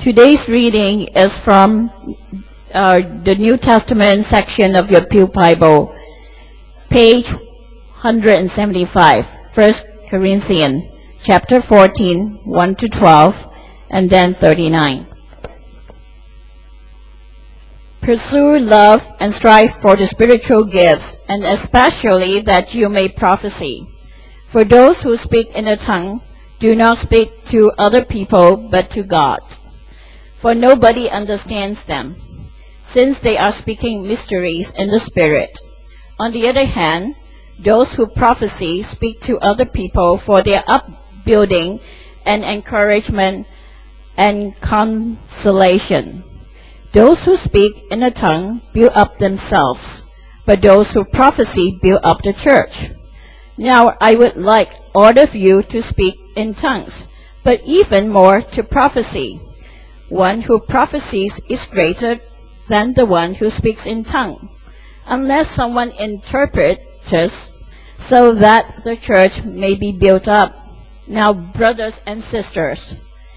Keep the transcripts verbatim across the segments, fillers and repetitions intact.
Today's reading is from uh, the New Testament section of your Pew Bible, page one seventy-five, First Corinthians, chapter fourteen, one to twelve, and then thirty-nine. Pursue love and strive for the spiritual gifts, and especially that you may prophesy. For those who speak in a tongue do not speak to other people but to God, for nobody understands them, since they are speaking mysteries in the Spirit. On the other hand, those who prophesy speak to other people for their upbuilding and encouragement and consolation. Those who speak in a tongue build up themselves, but those who prophesy build up the church. Now I would like all of you to speak in tongues, but even more to prophesy. One who prophesies is greater than the one who speaks in tongue, unless someone interprets, so that the church may be built up. Now, brothers and sisters,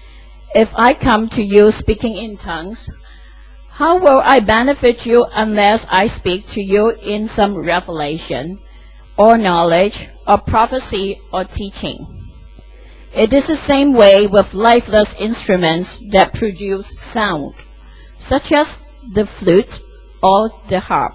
if I come to you speaking in tongues, how will I benefit you unless I speak to you in some revelation, or knowledge, or prophecy, or teaching? It is the same way with lifeless instruments that produce sound, such as the flute or the harp.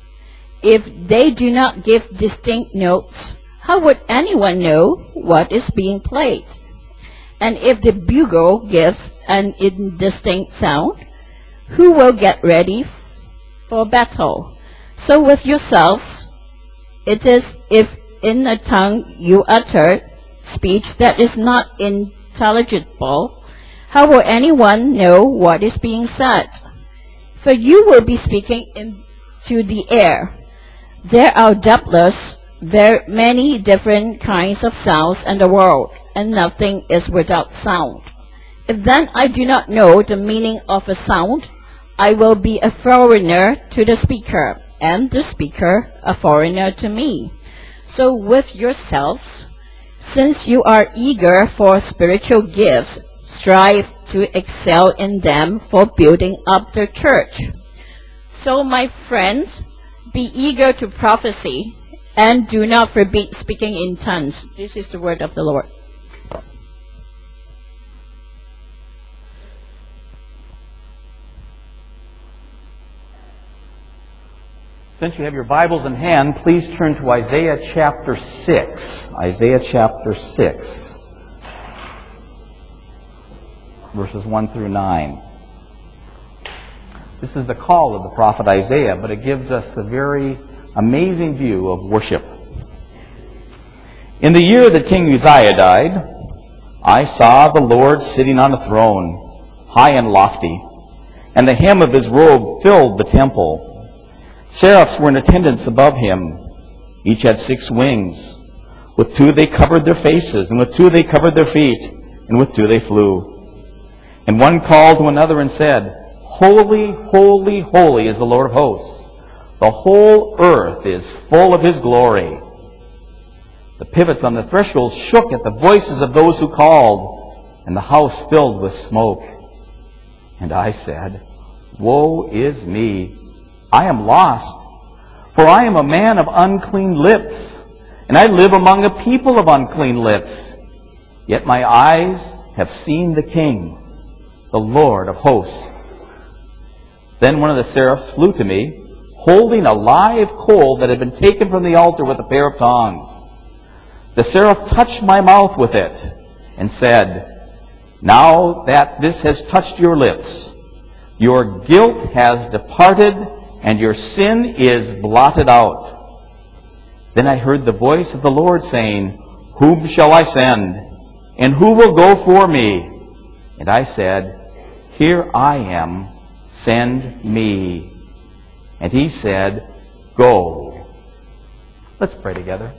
If they do not give distinct notes, how would anyone know what is being played? And if the bugle gives an indistinct sound, who will get ready for battle? So with yourselves, it is if in a tongue you utter speech that is not intelligible, how will anyone know what is being said? For you will be speaking into the air. There are doubtless very many different kinds of sounds in the world, and nothing is without sound. If then I do not know the meaning of a sound, I will be a foreigner to the speaker, and the speaker a foreigner to me. So with yourselves, since you are eager for spiritual gifts, strive to excel in them for building up the church. So my friends, be eager to prophesy, and do not forbid speaking in tongues. This is the word of the Lord. Since you have your Bibles in hand, please turn to Isaiah chapter six. Isaiah chapter six, verses one through nine. This is the call of the prophet Isaiah, but it gives us a very amazing view of worship. In the year that King Uzziah died, I saw the Lord sitting on a throne, high and lofty, and the hem of his robe filled the temple. Seraphs were in attendance above him. Each had six wings. With two they covered their faces, and with two they covered their feet, and with two they flew. And one called to another and said, Holy, holy, holy is the Lord of hosts. The whole earth is full of his glory. The pivots on the threshold shook at the voices of those who called, and the house filled with smoke. And I said, Woe is me! I am lost, for I am a man of unclean lips, and I live among a people of unclean lips. Yet my eyes have seen the King, the Lord of hosts. Then one of the seraphs flew to me, holding a live coal that had been taken from the altar with a pair of tongs. The seraph touched my mouth with it, and said, Now that this has touched your lips, your guilt has departed, and your sin is blotted out. Then I heard the voice of the Lord saying, Whom shall I send? And who will go for me? And I said, Here I am, send me. And he said, Go. Let's pray together.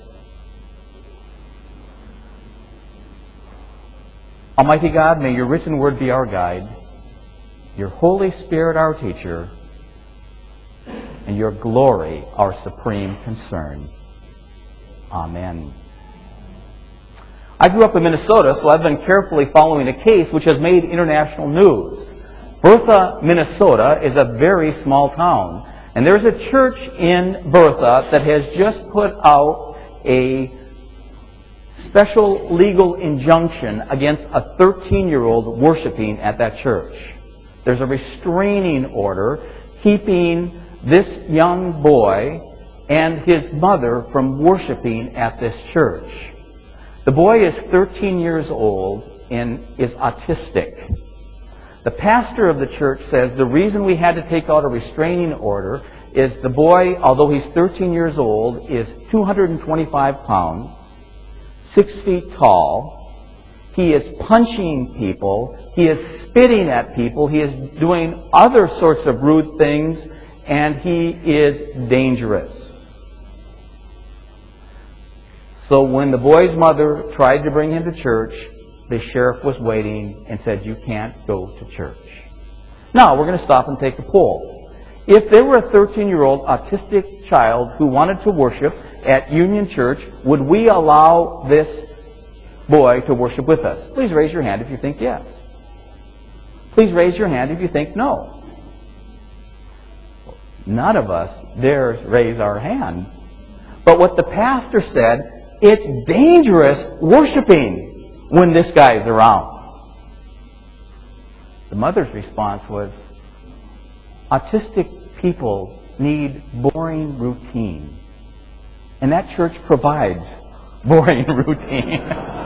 Almighty God, may your written word be our guide, your Holy Spirit our teacher, and your glory our supreme concern. Amen. I grew up in Minnesota, so I've been carefully following a case which has made international news. Bertha, Minnesota is a very small town. And there's a church in Bertha that has just put out a special legal injunction against a thirteen-year-old worshiping at that church. There's a restraining order keeping this young boy and his mother from worshiping at this church. The boy is thirteen years old and is autistic. The pastor of the church says the reason we had to take out a restraining order is the boy, although he's thirteen years old, is two hundred twenty-five pounds, six feet tall. He is punching people. He is spitting at people. He is doing other sorts of rude things, and he is dangerous. So when the boy's mother tried to bring him to church, the sheriff was waiting and said, you can't go to church. Now, we're going to stop and take a poll. If there were a thirteen-year-old autistic child who wanted to worship at Union Church, would we allow this boy to worship with us? Please raise your hand if you think yes. Please raise your hand if you think no. None of us dares raise our hand. But what the pastor said, it's dangerous worshiping when this guy is around. The mother's response was, autistic people need boring routine. And that church provides boring routine.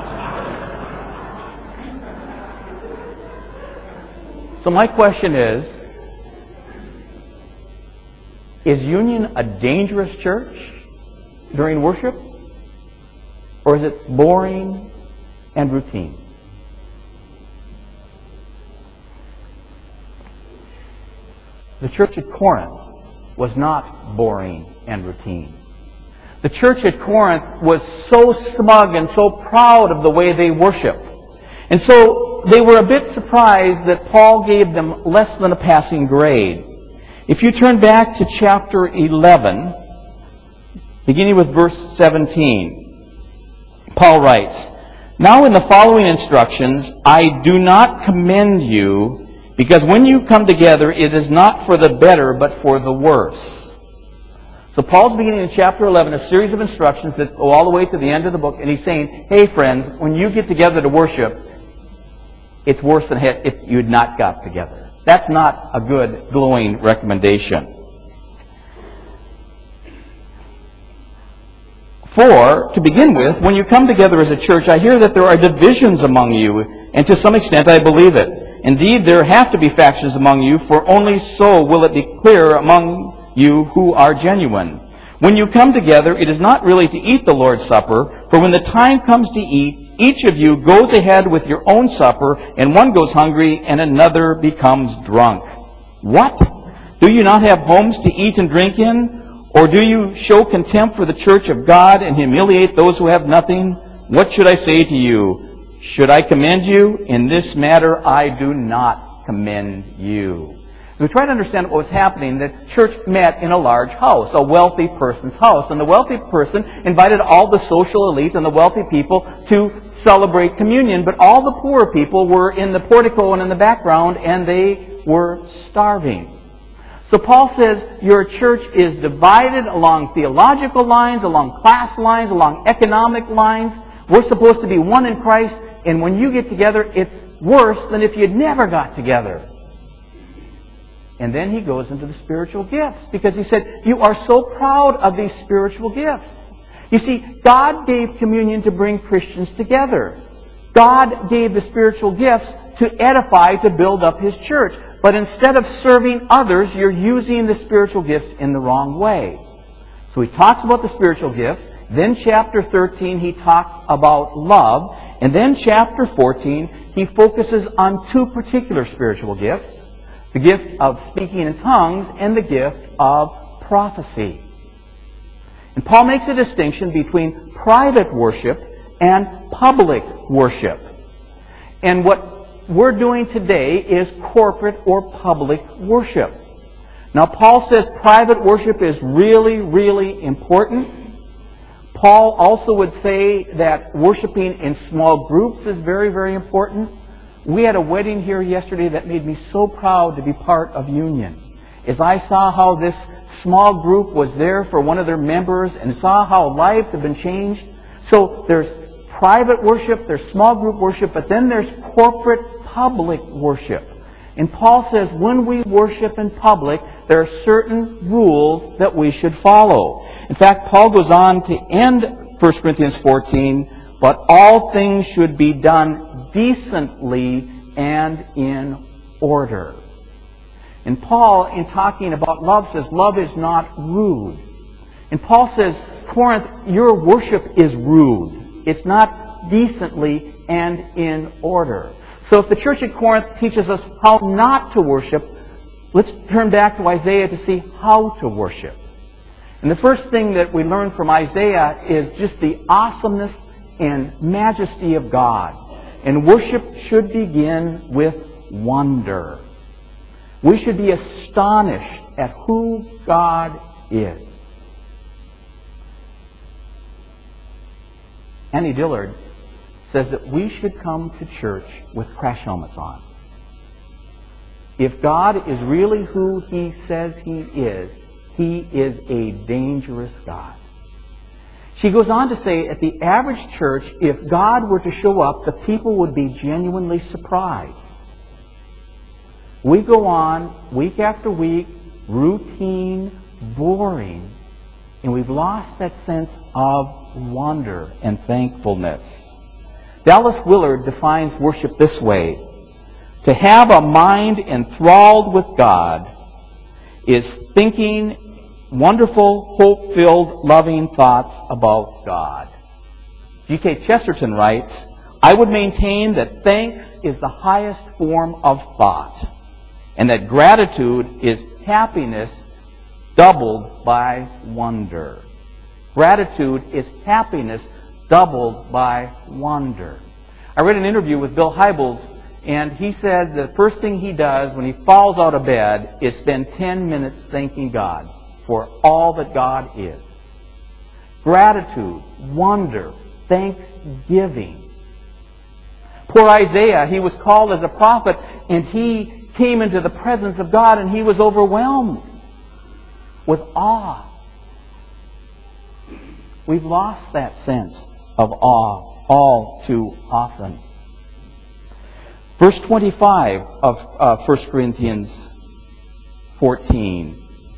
So my question is, is Union a dangerous church during worship? Or is it boring and routine? The church at Corinth was not boring and routine. The church at Corinth was so smug and so proud of the way they worshiped. And so they were a bit surprised that Paul gave them less than a passing grade. If you turn back to chapter eleven, beginning with verse seventeen, Paul writes, now in the following instructions, I do not commend you, because when you come together, it is not for the better, but for the worse. So Paul's beginning in chapter eleven a series of instructions that go all the way to the end of the book, and he's saying, hey friends, when you get together to worship, it's worse than if you had not got together. That's not a good, glowing recommendation. For, to begin with, when you come together as a church, I hear that there are divisions among you, and to some extent I believe it. Indeed, there have to be factions among you, for only so will it be clear among you who are genuine. When you come together, it is not really to eat the Lord's Supper, for when the time comes to eat, each of you goes ahead with your own supper, and one goes hungry, and another becomes drunk. What? Do you not have homes to eat and drink in? Or do you show contempt for the church of God and humiliate those who have nothing? What should I say to you? Should I commend you? In this matter, I do not commend you. So we try to understand what was happening. The church met in a large house, a wealthy person's house. And the wealthy person invited all the social elite and the wealthy people to celebrate communion. But all the poor people were in the portico and in the background, and they were starving. So Paul says your church is divided along theological lines, along class lines, along economic lines. We're supposed to be one in Christ, and when you get together, it's worse than if you'd never got together. And then he goes into the spiritual gifts, because he said, you are so proud of these spiritual gifts. You see, God gave communion to bring Christians together. God gave the spiritual gifts to edify, to build up His church. But instead of serving others, you're using the spiritual gifts in the wrong way. So he talks about the spiritual gifts. Then chapter thirteen, he talks about love. And then chapter fourteen, he focuses on two particular spiritual gifts. The gift of speaking in tongues and the gift of prophecy. And Paul makes a distinction between private worship and public worship. And what we're doing today is corporate or public worship. Now, Paul says private worship is really, really important. Paul also would say that worshiping in small groups is very, very important. We had a wedding here yesterday that made me so proud to be part of Union. As I saw how this small group was there for one of their members and saw how lives have been changed. So there's private worship, there's small group worship, but then there's corporate public worship. And Paul says when we worship in public, there are certain rules that we should follow. In fact, Paul goes on to end First Corinthians fourteen, but all things should be done decently and in order. And Paul, in talking about love, says love is not rude. And Paul says, Corinth, your worship is rude. It's not decently and in order. So if the church at Corinth teaches us how not to worship, let's turn back to Isaiah to see how to worship. And the first thing that we learn from Isaiah is just the awesomeness and majesty of God. And worship should begin with wonder. We should be astonished at who God is. Annie Dillard says that we should come to church with crash helmets on. If God is really who He says He is, He is a dangerous God. She goes on to say, at the average church, if God were to show up, the people would be genuinely surprised. We go on week after week, routine, boring, and we've lost that sense of wonder and thankfulness. Dallas Willard defines worship this way: to have a mind enthralled with God is thinking wonderful, hope-filled, loving thoughts about God. G K Chesterton writes, I would maintain that thanks is the highest form of thought, and that gratitude is happiness doubled by wonder. Gratitude is happiness doubled by wonder. I read an interview with Bill Hybels, and he said the first thing he does when he falls out of bed is spend ten minutes thanking God for all that God is. Gratitude, wonder, thanksgiving. Poor Isaiah, he was called as a prophet, and he came into the presence of God, and he was overwhelmed with awe. We've lost that sense of awe all too often. Verse twenty-five of uh, First Corinthians fourteen.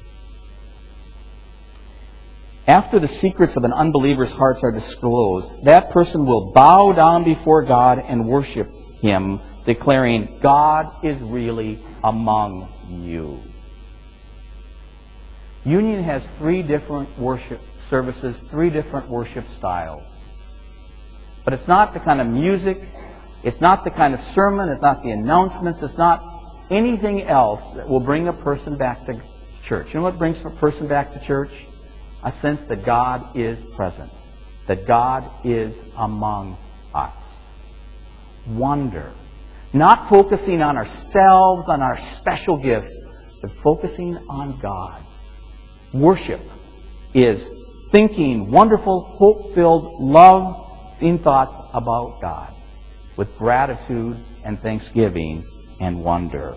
After the secrets of an unbeliever's hearts are disclosed, that person will bow down before God and worship Him, declaring, God is really among you. Union has three different worship services, three different worship styles. But it's not the kind of music, it's not the kind of sermon, it's not the announcements, it's not anything else that will bring a person back to church. You know what brings a person back to church? A sense that God is present, that God is among us. Wonder. Not focusing on ourselves, on our special gifts, but focusing on God. Worship is thinking wonderful, hope-filled, love-in thoughts about God with gratitude and thanksgiving and wonder.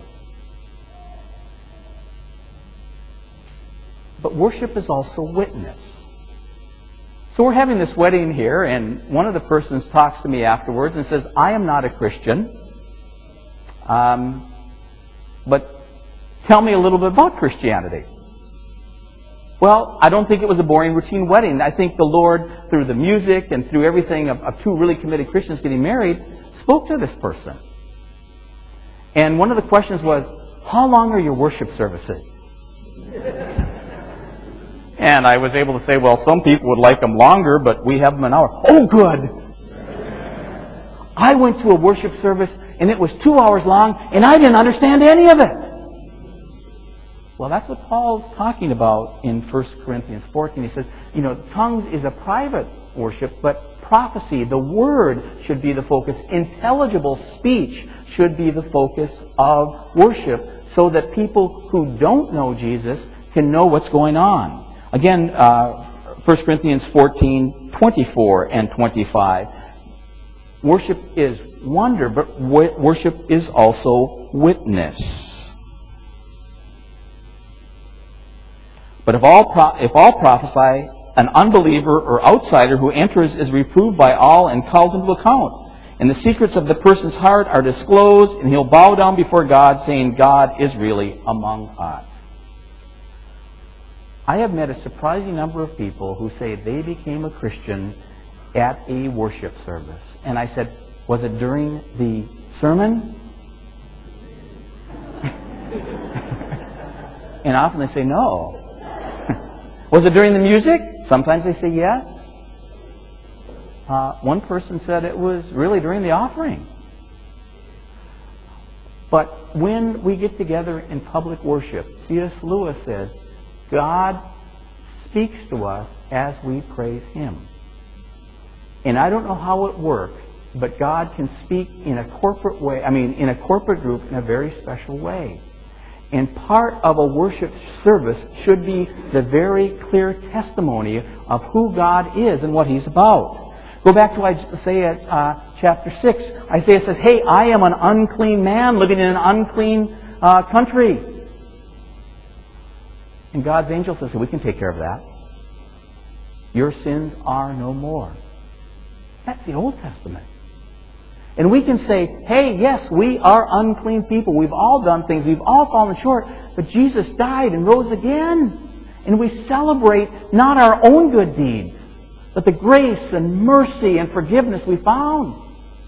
But worship is also witness. So we're having this wedding here, and one of the persons talks to me afterwards and says, I am not a Christian, um, but tell me a little bit about Christianity. Well, I don't think it was a boring routine wedding. I think the Lord, through the music and through everything of, of two really committed Christians getting married, spoke to this person. And one of the questions was, how long are your worship services? And I was able to say, well, some people would like them longer, but we have them an hour. Oh, good! I went to a worship service, and it was two hours long, and I didn't understand any of it. Well, that's what Paul's talking about in First Corinthians fourteen. He says, you know, tongues is a private worship, but prophecy, the word, should be the focus. Intelligible speech should be the focus of worship, so that people who don't know Jesus can know what's going on. Again, uh, First Corinthians fourteen, twenty-four and twenty-five. Worship is wonder, but worship is also witness. But if all, pro- if all prophesy, an unbeliever or outsider who enters is reproved by all and called into account. And the secrets of the person's heart are disclosed, and he'll bow down before God, saying, God is really among us. I have met a surprising number of people who say they became a Christian at a worship service. And I said, was it during the sermon? And often they say no. Was it during the music? Sometimes they say yes. Uh, one person said it was really during the offering. But when we get together in public worship, C S Lewis says, God speaks to us as we praise Him. And I don't know how it works, but God can speak in a corporate way, I mean, in a corporate group in a very special way. And part of a worship service should be the very clear testimony of who God is and what He's about. Go back to Isaiah uh, chapter six. Isaiah says, hey, I am an unclean man living in an unclean uh, country. And God's angel says, we can take care of that. Your sins are no more. That's the Old Testament. And we can say, hey, yes, we are unclean people. We've all done things. We've all fallen short. But Jesus died and rose again. And we celebrate not our own good deeds, but the grace and mercy and forgiveness we found.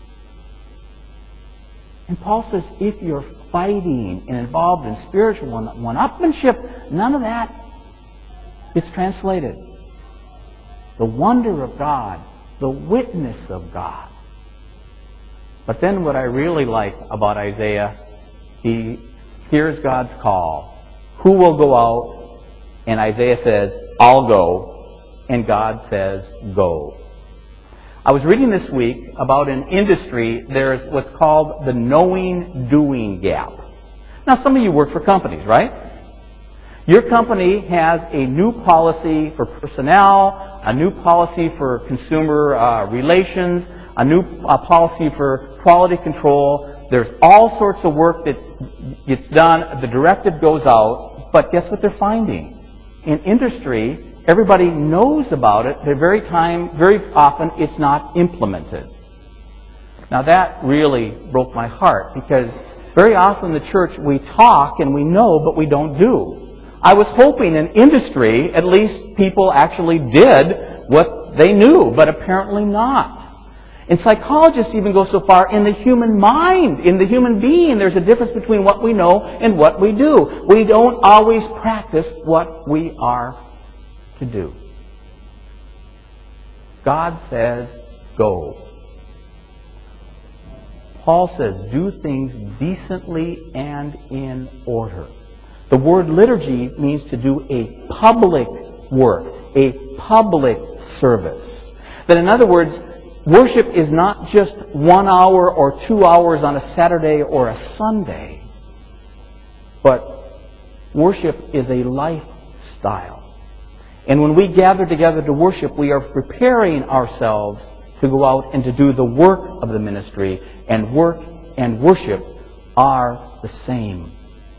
And Paul says, if you're fighting and involved in spiritual one-upmanship, none of that gets translated. The wonder of God, the witness of God. But then what I really like about Isaiah, he hears God's call. Who will go out? And Isaiah says, I'll go. And God says, go. I was reading this week about an industry. There's what's called the knowing-doing gap. Now, some of you work for companies, right? Your company has a new policy for personnel, a new policy for consumer uh, relations, a new uh, policy for quality control. There's all sorts of work that gets done. The directive goes out. But guess what they're finding? In industry, everybody knows about it, but very time, very often it's not implemented. Now that really broke my heart, because very often in the church we talk and we know, but we don't do. I was hoping in industry at least people actually did what they knew, but apparently not. And psychologists even go so far, in the human mind, in the human being, there's a difference between what we know and what we do. We don't always practice what we are to do. God says, go. Paul says, do things decently and in order. The word liturgy means to do a public work, a public service. That in other words, worship is not just one hour or two hours on a Saturday or a Sunday, but worship is a lifestyle. And when we gather together to worship, we are preparing ourselves to go out and to do the work of the ministry, and work and worship are the same.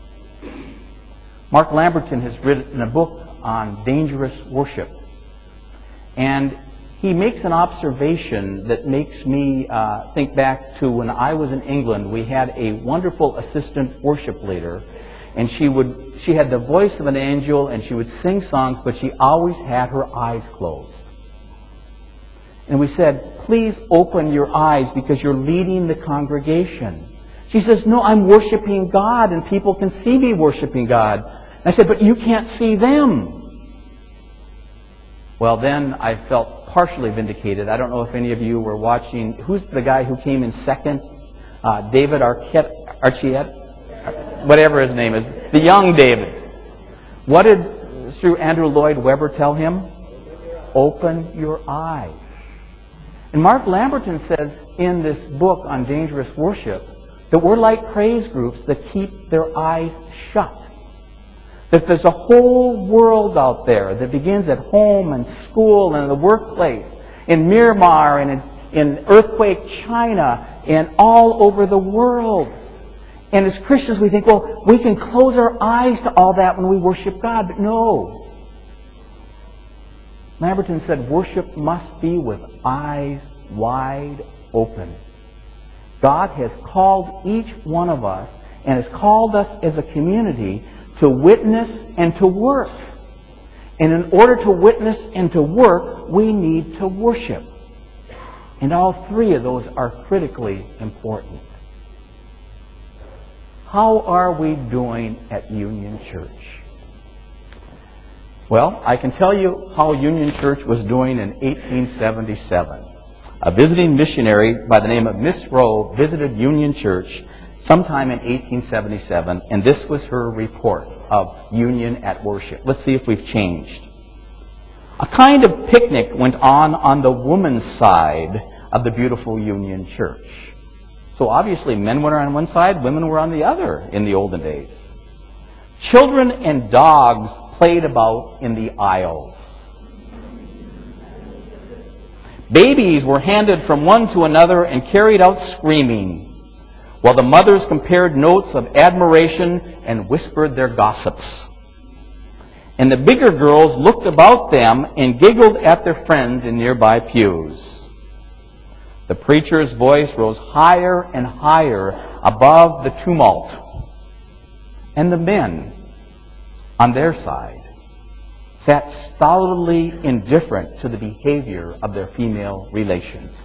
Mark Lamberton has written a book on dangerous worship, and he makes an observation that makes me uh, think back to when I was in England. We had a wonderful assistant worship leader, and she would she had the voice of an angel, and she would sing songs, but she always had her eyes closed. And we said, please open your eyes because you're leading the congregation. She says, no, I'm worshiping God, and people can see me worshiping God. And I said, but you can't see them. Well, then I felt partially vindicated. I don't know if any of you were watching. Who's the guy who came in second? Uh, David Arquette, Archette? Whatever his name is. The young David. What did Sir Andrew Lloyd Webber tell him? Open your eyes. And Mark Lamberton says in this book on dangerous worship that we're like praise groups that keep their eyes shut. That there's a whole world out there that begins at home and school and the workplace, in Myanmar and in, in earthquake China and all over the world. And as Christians we think, well, we can close our eyes to all that when we worship God. But no. Lamberton said worship must be with eyes wide open. God has called each one of us and has called us as a community to witness and to work. And in order to witness and to work, we need to worship. And all three of those are critically important. How are we doing at Union Church? Well, I can tell you how Union Church was doing in eighteen seventy-seven. A visiting missionary by the name of Miss Rowe visited Union Church sometime in eighteen seventy-seven, and this was her report of Union at worship. Let's see if we've changed. A kind of picnic went on on the woman's side of the beautiful Union Church. So obviously men were on one side, women were on the other in the olden days. Children and dogs played about in the aisles. Babies were handed from one to another and carried out screaming, while the mothers compared notes of admiration and whispered their gossips. And the bigger girls looked about them and giggled at their friends in nearby pews. The preacher's voice rose higher and higher above the tumult. And the men, on their side, sat stolidly indifferent to the behavior of their female relations.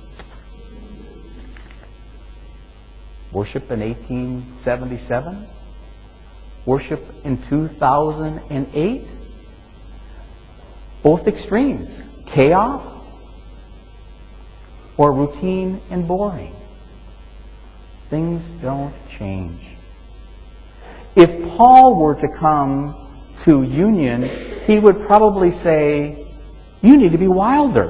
Worship in eighteen seventy-seven? Worship in two thousand eight? Both extremes. Chaos or routine and boring. Things don't change. If Paul were to come to Union, he would probably say, you need to be wilder.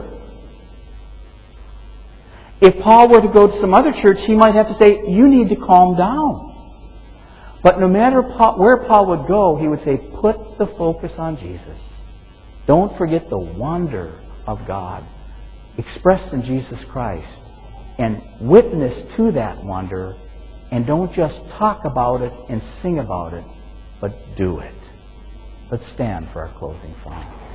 If Paul were to go to some other church, he might have to say, you need to calm down. But no matter where Paul would go, he would say, put the focus on Jesus. Don't forget the wonder of God expressed in Jesus Christ, and witness to that wonder, and don't just talk about it and sing about it, but do it. Let's stand for our closing song.